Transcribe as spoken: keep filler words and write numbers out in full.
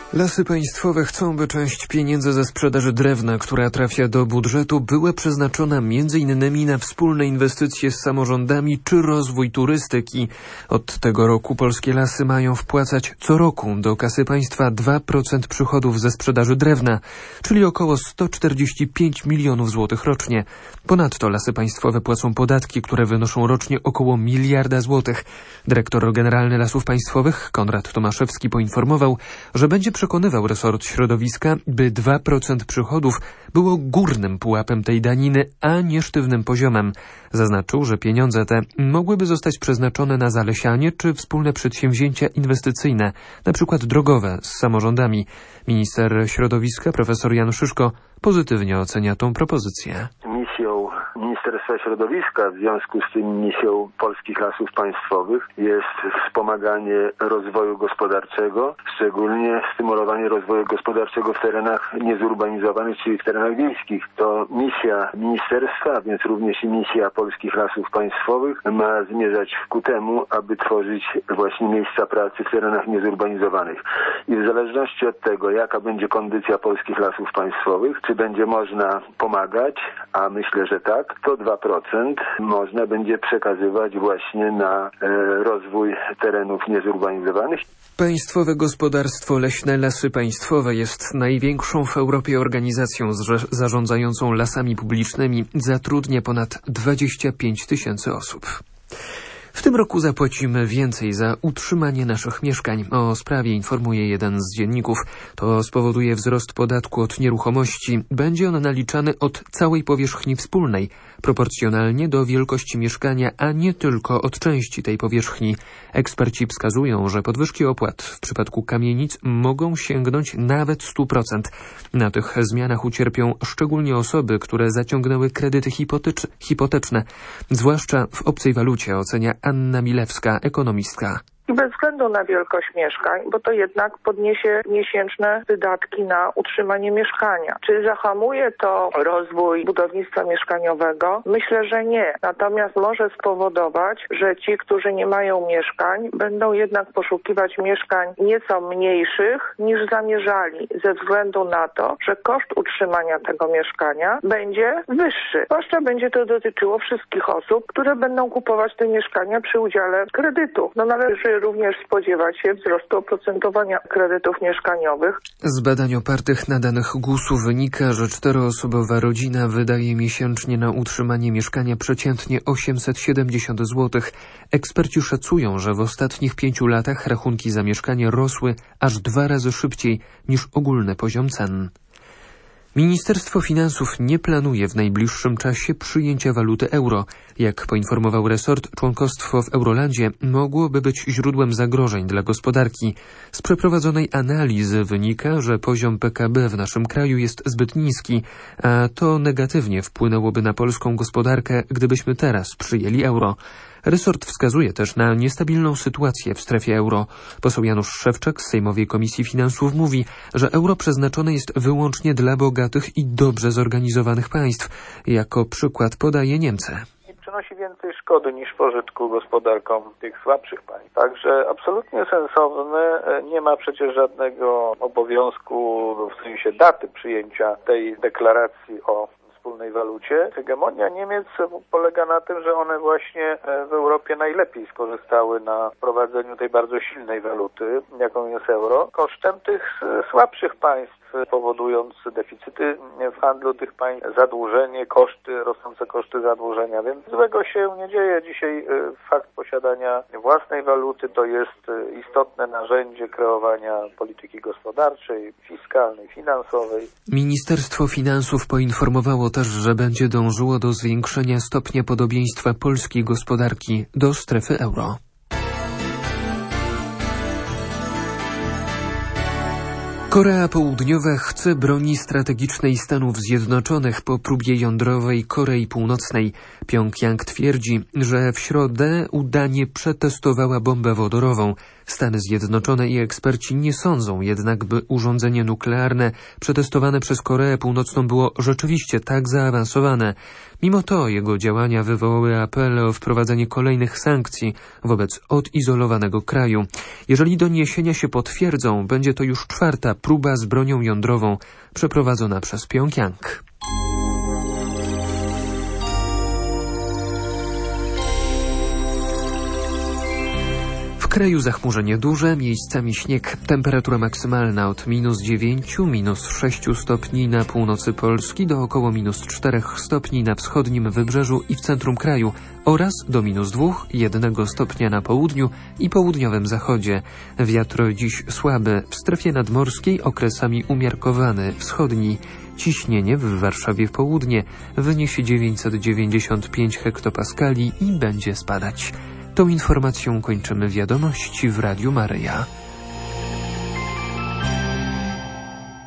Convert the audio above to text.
Lasy Państwowe chcą, by część pieniędzy ze sprzedaży drewna, która trafia do budżetu, była przeznaczona między innymi na wspólne inwestycje z samorządami czy rozwój turystyki. Od tego roku polskie lasy mają wpłacać co roku do kasy państwa dwa procent przychodów ze sprzedaży drewna, czyli około sto czterdzieści pięć milionów złotych rocznie. Ponadto Lasy Państwowe płacą podatki, które wynoszą rocznie około miliarda złotych. Dyrektor generalny Lasów Państwowych Konrad Tomaszewski poinformował, że będzie przekonywał resort środowiska, by dwa procent przychodów było górnym pułapem tej daniny, a nie sztywnym poziomem. Zaznaczył, że pieniądze te mogłyby zostać przeznaczone na zalesianie czy wspólne przedsięwzięcia inwestycyjne, na przykład drogowe, z samorządami. Minister środowiska profesor Jan Szyszko pozytywnie ocenia tą propozycję. Misją Ministerstwa Środowiska w związku z tym misją Polskich Lasów Państwowych jest wspomaganie rozwoju gospodarczego, szczególnie stymulowanie rozwoju gospodarczego w terenach niezurbanizowanych, czyli w terenach wiejskich. To misja ministerstwa, więc również i misja Polskich Lasów Państwowych ma zmierzać ku temu, aby tworzyć właśnie miejsca pracy w terenach niezurbanizowanych. I w zależności od tego, jaka będzie kondycja Polskich Lasów Państwowych, czy będzie można pomagać, a myślę, że tak, to dwa procent można będzie przekazywać właśnie na e, rozwój terenów niezurbanizowanych. Państwowe Gospodarstwo Leśne Lasy Państwowe jest największą w Europie organizacją zarządzającą lasami publicznymi. Zatrudnia ponad dwadzieścia pięć tysięcy osób. W tym roku zapłacimy więcej za utrzymanie naszych mieszkań. O sprawie informuje jeden z dzienników. To spowoduje wzrost podatku od nieruchomości. Będzie on naliczany od całej powierzchni wspólnej, proporcjonalnie do wielkości mieszkania, a nie tylko od części tej powierzchni. Eksperci wskazują, że podwyżki opłat w przypadku kamienic mogą sięgnąć nawet sto procent. Na tych zmianach ucierpią szczególnie osoby, które zaciągnęły kredyty hipoteczne, zwłaszcza w obcej walucie, ocenia Anna Milewska, ekonomistka. Bez względu na wielkość mieszkań, bo to jednak podniesie miesięczne wydatki na utrzymanie mieszkania. Czy zahamuje to rozwój budownictwa mieszkaniowego? Myślę, że nie. Natomiast może spowodować, że ci, którzy nie mają mieszkań, będą jednak poszukiwać mieszkań nieco mniejszych niż zamierzali, ze względu na to, że koszt utrzymania tego mieszkania będzie wyższy. Zwłaszcza będzie to dotyczyło wszystkich osób, które będą kupować te mieszkania przy udziale kredytu. No należy również spodziewać się wzrostu oprocentowania kredytów mieszkaniowych. Z badań opartych na danych gusu wynika, że czteroosobowa rodzina wydaje miesięcznie na utrzymanie mieszkania przeciętnie osiemset siedemdziesiąt złotych. Eksperci szacują, że w ostatnich pięciu latach rachunki za mieszkanie rosły aż dwa razy szybciej niż ogólny poziom cen. Ministerstwo Finansów nie planuje w najbliższym czasie przyjęcia waluty euro. Jak poinformował resort, członkostwo w Eurolandzie mogłoby być źródłem zagrożeń dla gospodarki. Z przeprowadzonej analizy wynika, że poziom P K B w naszym kraju jest zbyt niski, a to negatywnie wpłynęłoby na polską gospodarkę, gdybyśmy teraz przyjęli euro. Resort wskazuje też na niestabilną sytuację w strefie euro. Poseł Janusz Szewczak z Sejmowej Komisji Finansów mówi, że euro przeznaczone jest wyłącznie dla bogatych i dobrze zorganizowanych państw. Jako przykład podaje Niemcy. Przynosi więcej szkody niż pożytku gospodarkom tych słabszych państw. Także absolutnie sensowne. Nie ma przecież żadnego obowiązku w sensie daty przyjęcia tej deklaracji o wspólnej walucie. Hegemonia Niemiec polega na tym, że one właśnie w Europie najlepiej skorzystały na wprowadzeniu tej bardzo silnej waluty, jaką jest euro, kosztem tych słabszych państw, powodując deficyty w handlu tych państw, zadłużenie, koszty, rosnące koszty zadłużenia, więc złego się nie dzieje. Dzisiaj fakt posiadania własnej waluty to jest istotne narzędzie kreowania polityki gospodarczej, fiskalnej, finansowej. Ministerstwo Finansów poinformowało też, że będzie dążyło do zwiększenia stopnia podobieństwa polskiej gospodarki do strefy euro. Korea Południowa chce broni strategicznej Stanów Zjednoczonych po próbie jądrowej Korei Północnej. Pjongjang twierdzi, że w środę udanie przetestowała bombę wodorową. Stany Zjednoczone i eksperci nie sądzą jednak, by urządzenie nuklearne przetestowane przez Koreę Północną było rzeczywiście tak zaawansowane. Mimo to jego działania wywołały apele o wprowadzenie kolejnych sankcji wobec odizolowanego kraju. Jeżeli doniesienia się potwierdzą, będzie to już czwarta próba z bronią jądrową przeprowadzona przez Pjongjang. W kraju zachmurzenie duże, miejscami śnieg, temperatura maksymalna od minus dziewięciu, minus sześciu stopni na północy Polski do około minus czterech stopni na wschodnim wybrzeżu i w centrum kraju oraz do minus dwóch, jednego stopnia na południu i południowym zachodzie. Wiatr dziś słaby, w strefie nadmorskiej okresami umiarkowany, wschodni. Ciśnienie w Warszawie w południe wyniesie dziewięćset dziewięćdziesiąt pięć hektopaskali i będzie spadać. Tą informacją kończymy wiadomości w Radiu Maryja.